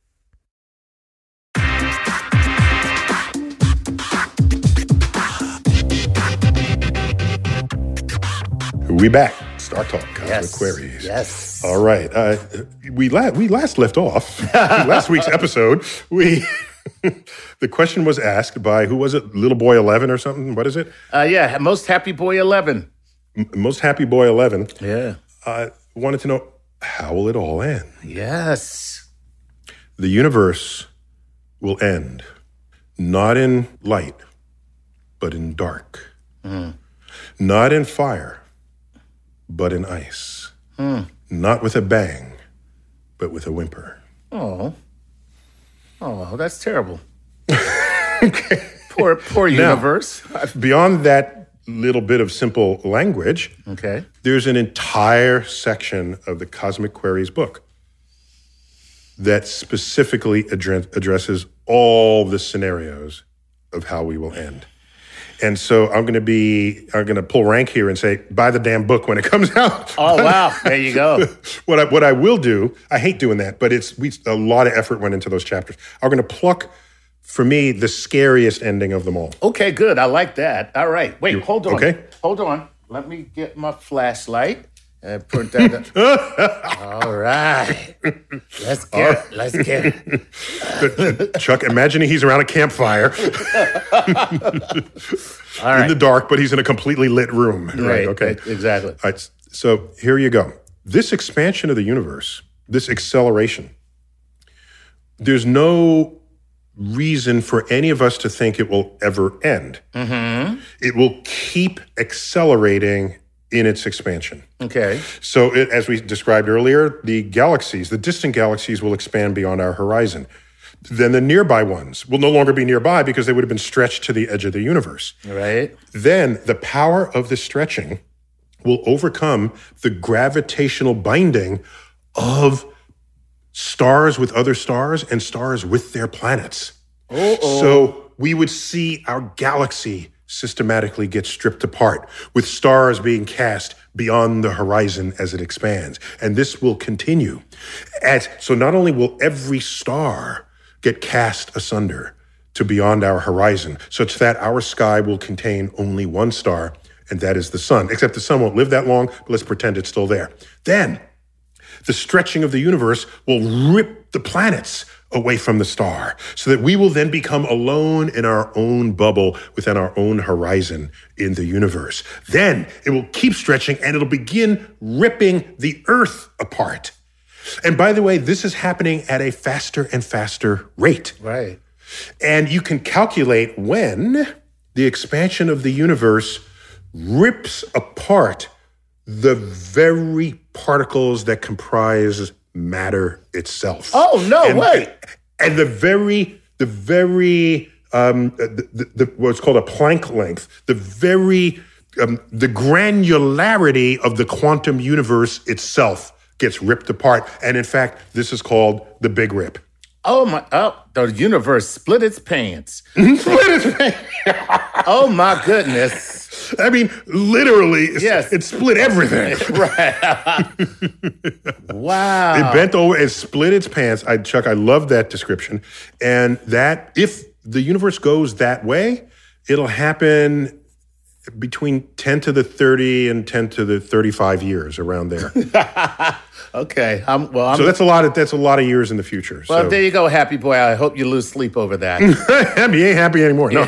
We back. Star Talk, Cosmic Yes. Queries. Yes. All right. Uh, we, la- we last left off, last week's episode, we the question was asked by, who was it? Little Boy eleven or something? What is it? Uh, yeah, most happy boy eleven. M- Most Happy Boy eleven. Yeah. Uh, wanted to know, how will it all end? Yes. The universe will end, not in light, but in dark. Mm. Not in fire, but in ice. Mm. Not with a bang, but with a whimper. Oh. Oh, that's terrible. Poor, poor Now, universe. Beyond that little bit of simple language, Okay. there's an entire section of the Cosmic Queries book that specifically address, addresses all the scenarios of how we will end. And so I'm going to be, I'm going to pull rank here and say, buy the damn book when it comes out. Oh, wow. There you go. what I, what I will do, I hate doing that, but it's we a lot of effort went into those chapters. I'm going to pluck, for me, the scariest ending of them all. Okay, good. I like that. All right. Wait, hold on. okay? Hold on. Let me get my flashlight and put that up. All right. Let's get it. Let's get it. Chuck, imagining he's around a campfire All right. in the dark, but he's in a completely lit room. Right, Right, okay. exactly. All right, so here you go. This expansion of the universe, this acceleration, there's no reason for any of us to think it will ever end. Mm-hmm. It will keep accelerating in its expansion. Okay. So it, as we described earlier, the galaxies, the distant galaxies will expand beyond our horizon. Then the nearby ones will no longer be nearby because they would have been stretched to the edge of the universe. Right. Then the power of the stretching will overcome the gravitational binding of stars with other stars and stars with their planets. Uh-oh. So we would see our galaxy systematically get stripped apart, with stars being cast beyond the horizon as it expands. And this will continue. As, so not only will every star get cast asunder to beyond our horizon, such that our sky will contain only one star, and that is the sun. Except the sun won't live that long, but let's pretend it's still there. Then, the stretching of the universe will rip the planets away from the star, so that we will then become alone in our own bubble within our own horizon in the universe. Then it will keep stretching and it'll begin ripping the Earth apart. And by the way, this is happening at a faster and faster rate. Right. And you can calculate when the expansion of the universe rips apart the very particles that comprise matter itself. Oh, no and, way. And the very, the very, um, the, the, the, what's called a Planck length, the very, um, the granularity of the quantum universe itself gets ripped apart. And in fact, this is called the Big Rip. Oh, my, oh, the universe split its pants. Split its pants. Oh, my goodness. I mean, literally, yes. It split everything. Right. Wow. It bent over and split its pants. I, Chuck, I love that description. And that, if the universe goes that way, it'll happen between ten to the thirty and ten to the thirty-five years, around there. Okay. I'm, well, I'm, so that's a lot of that's a lot of years in the future. Well, so. there you go, happy boy. I hope you lose sleep over that. He ain't happy anymore. No.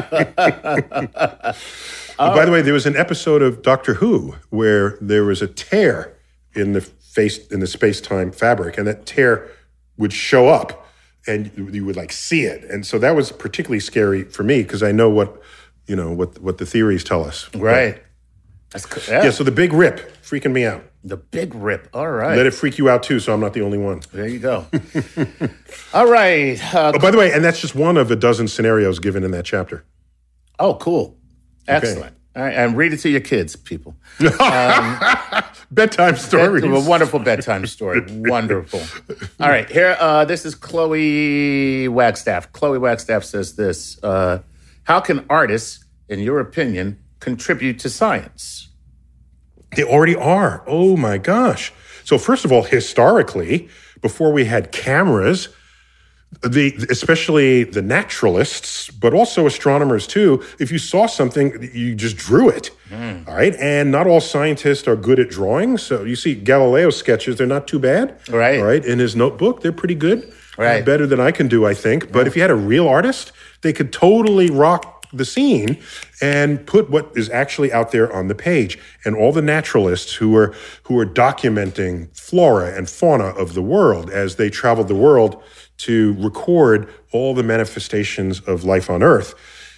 Oh. By the way, there was an episode of Doctor Who where there was a tear in the face in the space-time fabric, and that tear would show up, and you would like see it. And so that was particularly scary for me because I know what you know what what the theories tell us. Right. But, That's cool. Yeah. yeah. So the Big Rip freaking me out. The Big Rip. All right. Let it freak you out too, so I'm not the only one. There you go. All right. Uh, oh, by the way, and that's just one of a dozen scenarios given in that chapter. Oh, cool. Excellent. Okay. All right, and read it to your kids, people. Um, bedtime stories. A wonderful bedtime story. Wonderful. All right, here, uh, this is Chloe Wagstaff. Chloe Wagstaff says this. Uh, how can artists, in your opinion, contribute to science? They already are. Oh, my gosh. So first of all, historically, before we had cameras, The, especially the naturalists, but also astronomers too, if you saw something, you just drew it, mm. all right? And not all scientists are good at drawing. So you see Galileo's sketches, they're not too bad. Right. All right, in his notebook, they're pretty good. Right. Uh, better than I can do, I think. But yeah. if you had a real artist, they could totally rock the scene and put what is actually out there on the page. And all the naturalists who are, who are documenting flora and fauna of the world as they traveled the world to record all the manifestations of life on Earth.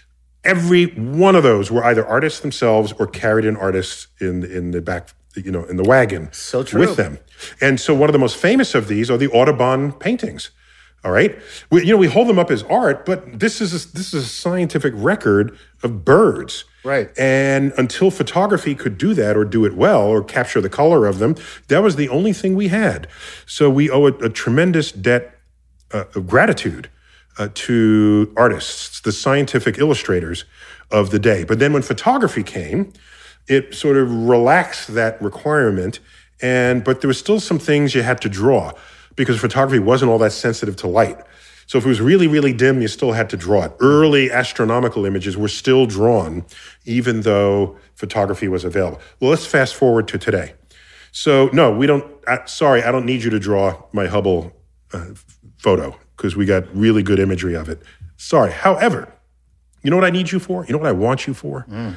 Every one of those were either artists themselves or carried in artists in in the back, you know, in the wagon so true. with them. And so one of the most famous of these are the Audubon paintings. All right, we, you know, we hold them up as art, but this is a, this is a scientific record of birds. Right. And until photography could do that or do it well or capture the color of them, that was the only thing we had. So we owe a, a tremendous debt Uh, of gratitude uh, to artists, the scientific illustrators of the day. But then when photography came, it sort of relaxed that requirement. And but there was still some things you had to draw because photography wasn't all that sensitive to light. So if it was really, really dim, you still had to draw it. Early astronomical images were still drawn, even though photography was available. Well, let's fast forward to today. So no, we don't. I, sorry, I don't need you to draw my Hubble uh, photo because we got really good imagery of it. Sorry. However, you know what I need you for? You know what I want you for? Mm.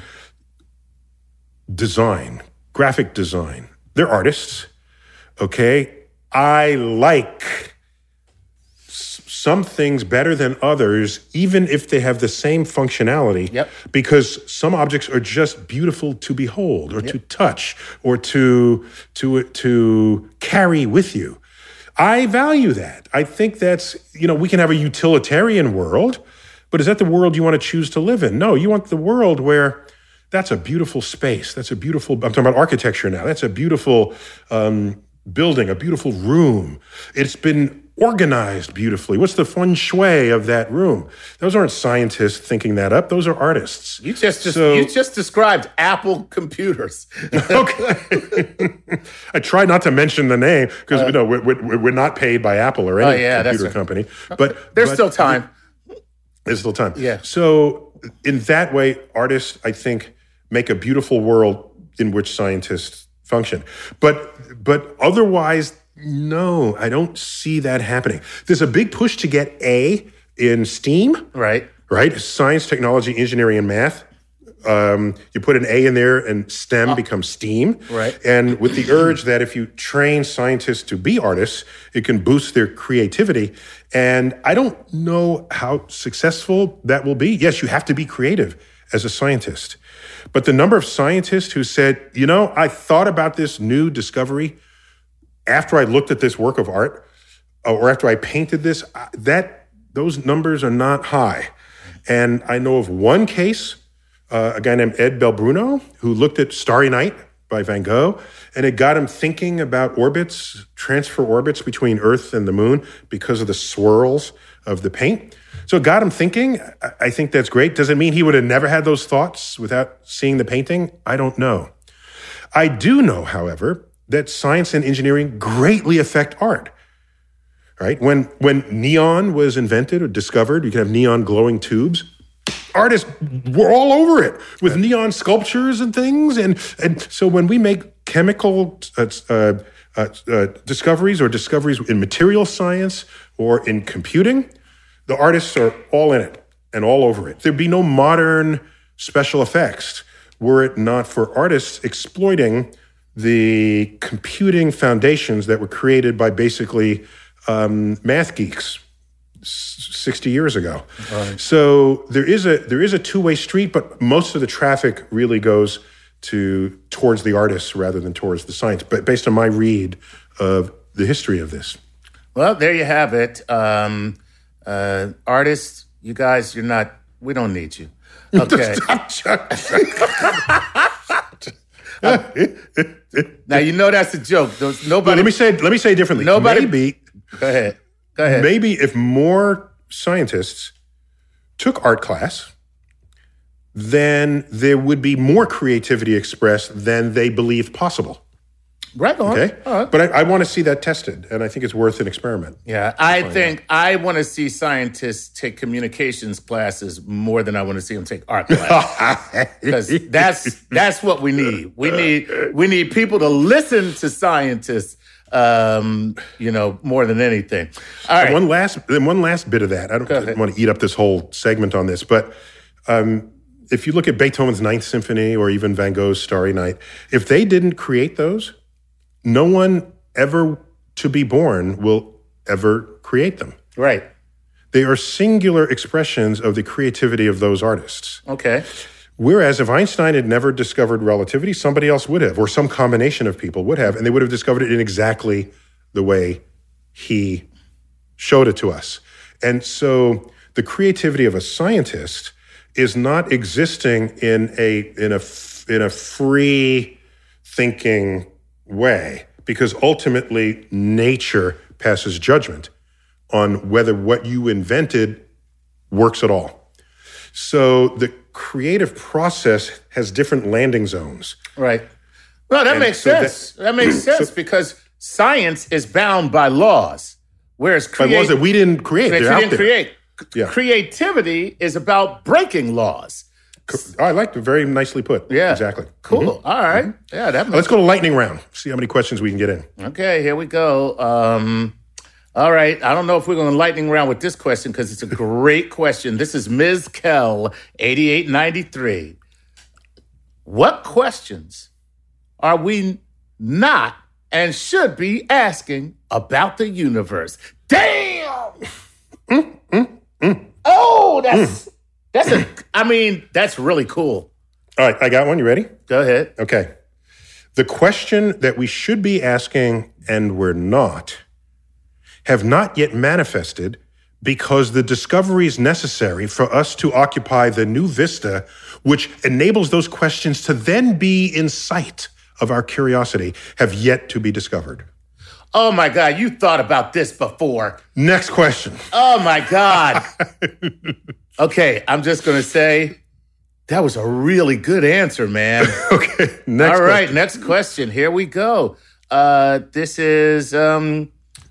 Design, graphic design. They're artists, okay? I like s- some things better than others, even if they have the same functionality, yep. because some objects are just beautiful to behold or yep. to touch or to, to, to carry with you. I value that. I think that's, you know, we can have a utilitarian world, but is that the world you want to choose to live in? No, you want the world where that's a beautiful space. That's a beautiful, I'm talking about architecture now. That's a beautiful um, building, a beautiful room. It's been organized beautifully? What's the feng shui of that room? Those aren't scientists thinking that up. Those are artists. You just, just So- you just described Apple computers. Okay. I try not to mention the name because uh, no, we're, we're, we're not paid by Apple or any Oh, yeah, that's computer right. company. But There's but still time. There's still time. Yeah. So in that way, artists, I think, make a beautiful world in which scientists function. But but otherwise, no, I don't see that happening. There's a big push to get A in STEAM. Right. Right? Science, technology, engineering, and math. Um, you put an A in there and STEM becomes STEAM. Right. And with the urge that if you train scientists to be artists, it can boost their creativity. And I don't know how successful that will be. Yes, you have to be creative as a scientist. But the number of scientists who said, you know, I thought about this new discovery after I looked at this work of art or after I painted this, that those numbers are not high. And I know of one case, uh, a guy named Ed Belbruno, who looked at Starry Night by Van Gogh, and it got him thinking about orbits, transfer orbits between Earth and the moon because of the swirls of the paint. So it got him thinking. I think that's great. Does it mean he would have never had those thoughts without seeing the painting? I don't know. I do know, however, that science and engineering greatly affect art. Right? When when neon was invented or discovered, you could have neon glowing tubes. Artists were all over it with right. neon sculptures and things. And, and so when we make chemical uh, uh, uh, uh, discoveries or discoveries in material science or in computing, the artists are all in it and all over it. There'd be no modern special effects were it not for artists exploiting the computing foundations that were created by basically um, math geeks sixty years ago. Right. So there is a there is a two-way street, but most of the traffic really goes to towards the artists rather than towards the science, but based on my read of the history of this. Well, there you have it. Um, uh, artists, you guys, you're not, we don't need you. Okay. uh, now, you know that's a joke. There's nobody. Well, let me say let me say it differently. Nobody. Maybe. Go ahead. Go ahead. Maybe if more scientists took art class, then there would be more creativity expressed than they believed possible. Right on. Okay. All right. But I, I want to see that tested, and I think it's worth an experiment. Yeah, I think out. I want to see scientists take communications classes more than I want to see them take art classes. Because that's that's what we need. We need we need people to listen to scientists. Um, you know, more than anything. All right. And one last, then one last bit of that. I don't, I don't want to eat up this whole segment on this, but um, if you look at Beethoven's Ninth Symphony or even Van Gogh's Starry Night, if they didn't create those, no one ever to be born will ever create them. Right. They are singular expressions of the creativity of those artists. Okay. Whereas if Einstein had never discovered relativity, somebody else would have, or some combination of people would have, and they would have discovered it in exactly the way he showed it to us. And so the creativity of a scientist is not existing in a in a in a free thinking way, because ultimately nature passes judgment on whether what you invented works at all. So the creative process has different landing zones. Right. Well, that and makes so sense. That, that makes sense so, because science is bound by laws, whereas create, by laws that we didn't create. That They're you out didn't there. create. Yeah. Creativity is about breaking laws. I liked it. Very nicely put. Yeah. Exactly. Cool. Mm-hmm. All right. Yeah. That makes Let's go to lightning round. See how many questions we can get in. Okay. Here we go. Um, All right. I don't know if we're going to lightning round with this question because it's a great question. This is Miz Kell, eighty-eight ninety-three. What questions are we not and should be asking about the universe? Damn! Mm, mm, mm. Oh, that's, mm. that's a, I mean, that's really cool. All right. I got one. You ready? Go ahead. Okay. The question that we should be asking and we're not have not yet manifested because the discoveries necessary for us to occupy the new vista, which enables those questions to then be in sight of our curiosity, have yet to be discovered. Oh, my God, you thought about this before. Next question. Oh, my God. Okay, I'm just going to say that was a really good answer, man. Okay, next All right, question. next question. Here we go. Uh, this is um,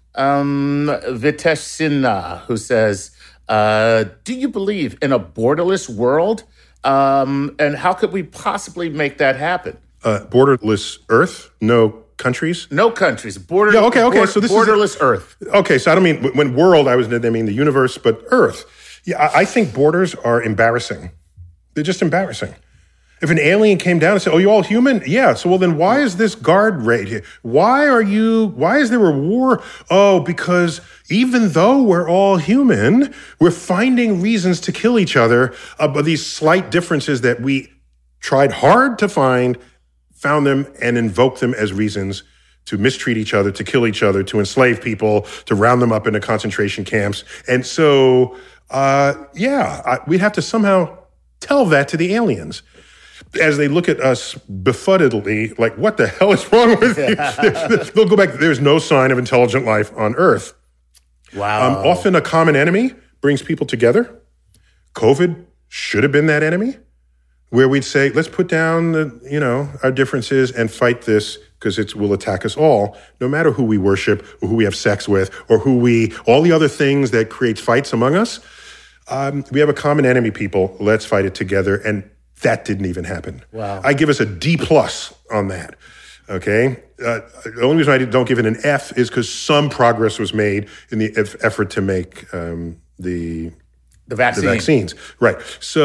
um, Vitesh Sinha, who says, uh, do you believe in a borderless world? Um, and how could we possibly make that happen? Uh, borderless Earth, no countries. No countries. Border, Yeah, okay, okay, bord- so this borderless is Earth. Okay, so I don't mean when world, I was I mean the universe, but Earth. Yeah, I, I think borders are embarrassing. They're just embarrassing. If an alien came down and said, "Oh, you all human?" Yeah. So well, then why is this guard raid here? Why are you? Why is there a war? Oh, because even though we're all human, we're finding reasons to kill each other. Uh, but these slight differences that we tried hard to find, found them, and invoked them as reasons to mistreat each other, to kill each other, to enslave people, to round them up into concentration camps. And so, uh, yeah, I, we'd have to somehow tell that to the aliens. As they look at us befuddledly, like, what the hell is wrong with you? They'll go back, there's no sign of intelligent life on Earth. Wow. Um, often a common enemy brings people together. COVID should have been that enemy, where we'd say, let's put down the, you know, our differences and fight this because it will attack us all, no matter who we worship or who we have sex with or who we, all the other things that create fights among us. Um, we have a common enemy, people. Let's fight it together. And that didn't even happen. Wow. I give us a D plus on that. Okay. Uh, the only reason I don't give it an F is because some progress was made in the eff- effort to make um, the The vaccine. the vaccines. Right.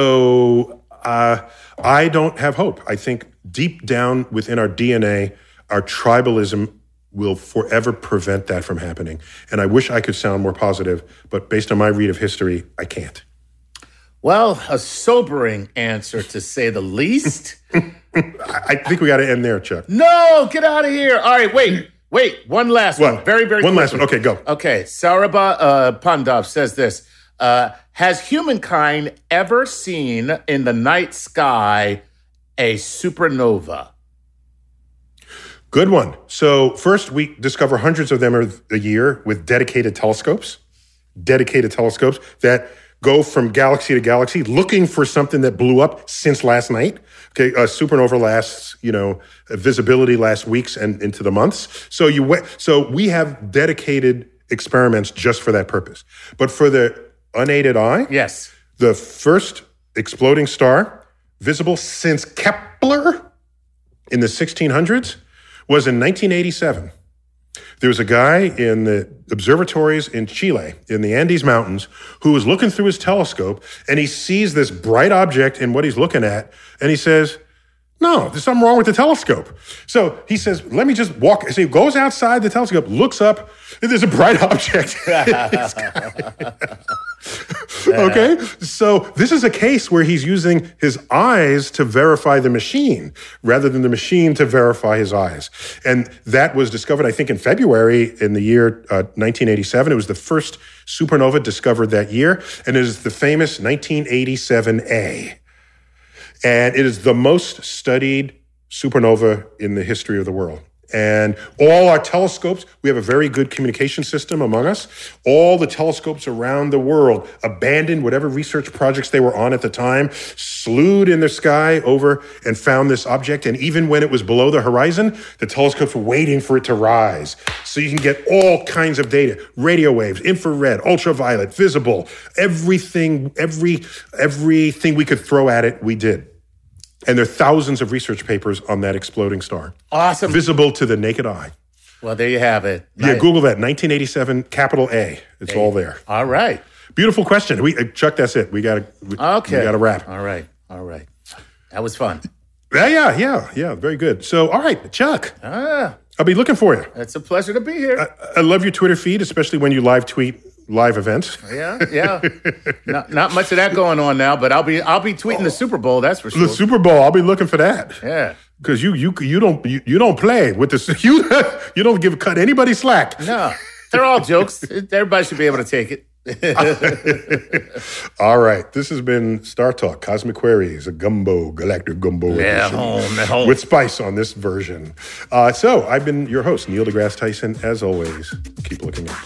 So uh, I don't have hope. I think deep down within our D N A, our tribalism will forever prevent that from happening. And I wish I could sound more positive, but based on my read of history, I can't. Well, a sobering answer, to say the least. I think we got to end there, Chuck. No, get out of here. All right, wait, wait. One last What? one. Very, very One quickly. last one. Okay, go. Okay, Saraba uh, Pandov says this. Uh, has humankind ever seen in the night sky a supernova? Good one. So first, we discover hundreds of them a year with dedicated telescopes, dedicated telescopes that go from galaxy to galaxy looking for something that blew up since last night. Okay, a supernova lasts, you know, visibility lasts weeks and into the months. So you went, so we have dedicated experiments just for that purpose. But for the unaided eye, Yes. the first exploding star visible since Kepler in the sixteen hundreds was in nineteen eighty-seven. There was a guy in the observatories in Chile, in the Andes Mountains, who was looking through his telescope, and he sees this bright object in what he's looking at, and he says, no, there's something wrong with the telescope. So he says, let me just walk. So he goes outside the telescope, looks up, and there's a bright object in the sky. Okay, so this is a case where he's using his eyes to verify the machine rather than the machine to verify his eyes. And that was discovered, I think, in February in the year uh, nineteen eighty-seven. It was the first supernova discovered that year, and it is the famous nineteen eighty-seven A. And it is the most studied supernova in the history of the world. And all our telescopes, we have a very good communication system among us. All the telescopes around the world abandoned whatever research projects they were on at the time, slewed in the sky over and found this object. And even when it was below the horizon, the telescopes were waiting for it to rise. So you can get all kinds of data, radio waves, infrared, ultraviolet, visible, everything, every, everything we could throw at it, we did. And there are thousands of research papers on that exploding star. Awesome. Visible to the naked eye. Well, there you have it. Yeah, Nice. Google that, nineteen eighty-seven, capital A. It's all there. All right. Beautiful question. We uh, Chuck, that's it. We got to we, Okay. we got to wrap. All right. All right. That was fun. Yeah, yeah, yeah, yeah. Very good. So, all right, Chuck, Ah, I'll be looking for you. it's a pleasure to be here. I love your Twitter feed, especially when you live tweet live events. yeah, yeah. not, not much of that going on now, but I'll be I'll be tweeting the Super Bowl. That's for sure. The Super Bowl, I'll be looking for that. Yeah. Because you you you don't you, you don't play with this. You you don't give cut anybody slack. No, they're all jokes. Everybody should be able to take it. All right. This has been Star Talk, Cosmic Queries, a gumbo, galactic gumbo Yeah, edition home, at home. with spice on this version. Uh, so I've been your host, Neil deGrasse Tyson. As always, keep looking up.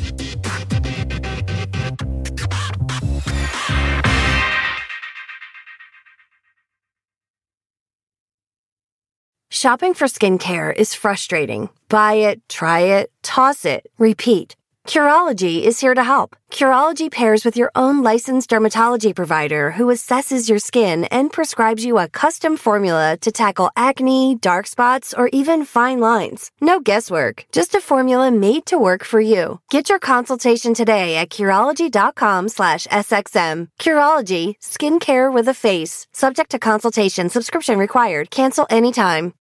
Shopping for skincare is frustrating. Buy it, try it, toss it, repeat. Curology is here to help. Curology pairs with your own licensed dermatology provider who assesses your skin and prescribes you a custom formula to tackle acne, dark spots, or even fine lines. No guesswork, just a formula made to work for you. Get your consultation today at Curology.com slash SXM. Curology, skincare with a face. Subject to consultation, subscription required. Cancel anytime.